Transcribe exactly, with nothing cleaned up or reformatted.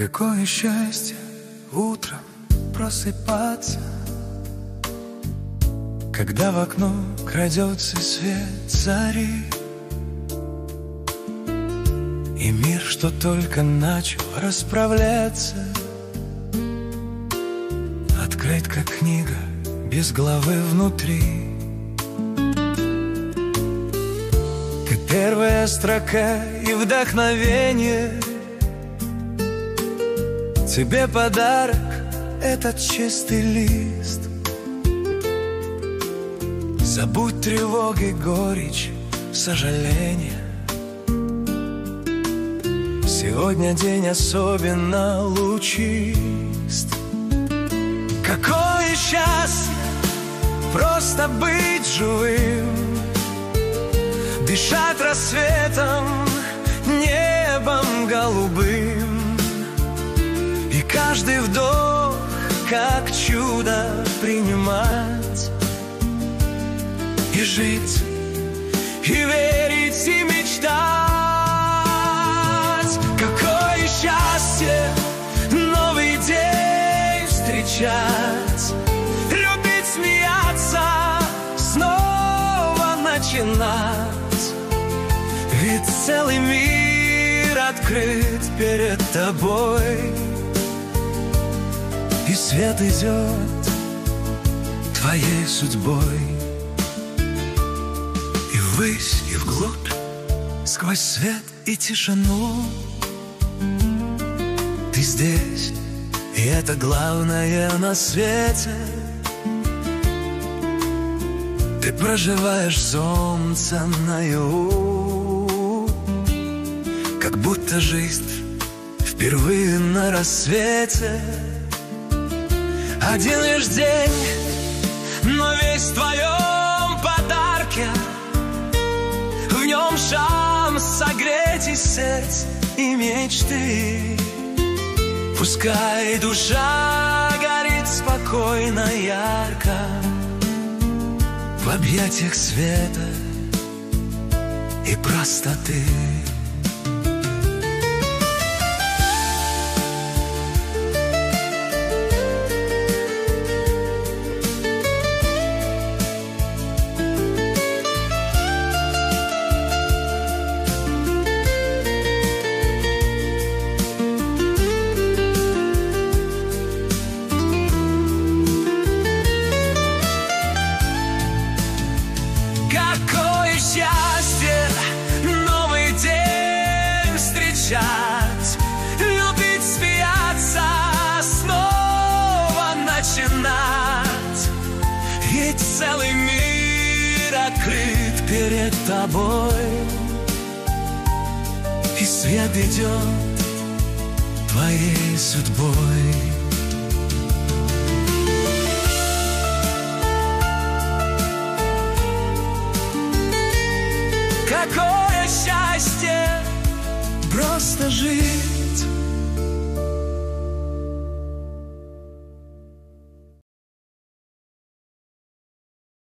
Какое счастье утром просыпаться, когда в окно крадется свет зари, и мир, что только начал расправляться, открыт, как книга, без главы внутри. Ты первая строка и вдохновение, тебе подарок этот чистый лист. Забудь тревоги, горечь, сожаление. Сегодня день особенно лучист. Какое счастье просто быть живым, дышать рассветом, небом голубым, и каждый вдох как чудо принимать, и жить, и верить, и мечтать. Какое счастье новый день встречать, любить, смеяться, снова начинать. Ведь целый мир открыт перед тобой, и свет идет твоей судьбой. И ввысь, и вглубь, сквозь свет и тишину, ты здесь, и это главное на свете. Ты проживаешь солнце наяву, как будто жизнь впервые на рассвете. Один лишь день, но весь в твоем подарке, в нем шанс согреть и сердце, и мечты. Пускай душа горит спокойно, ярко в объятиях света и простоты. Счастье новый день встречать, любить, смеяться, снова начинать. Ведь целый мир открыт перед тобой, и свет идет твоей судьбой. Какое счастье просто жить.